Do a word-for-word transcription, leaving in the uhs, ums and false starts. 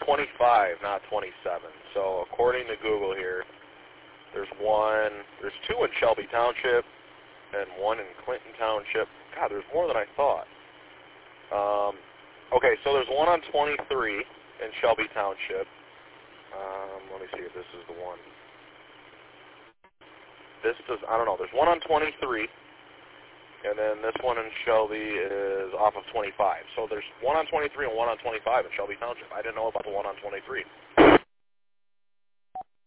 twenty-five, not twenty-seven. So according to Google here, there's one, there's two in Shelby Township and one in Clinton Township. God, there's more than I thought. Um, okay, so there's one on twenty-three in Shelby Township. Um, let me see if this is the one. This does, I don't know, there's one on twenty-three, and then this one in Shelby is off of twenty-five. So there's one on twenty-three and one on twenty-five in Shelby Township. I didn't know about the one on twenty-three.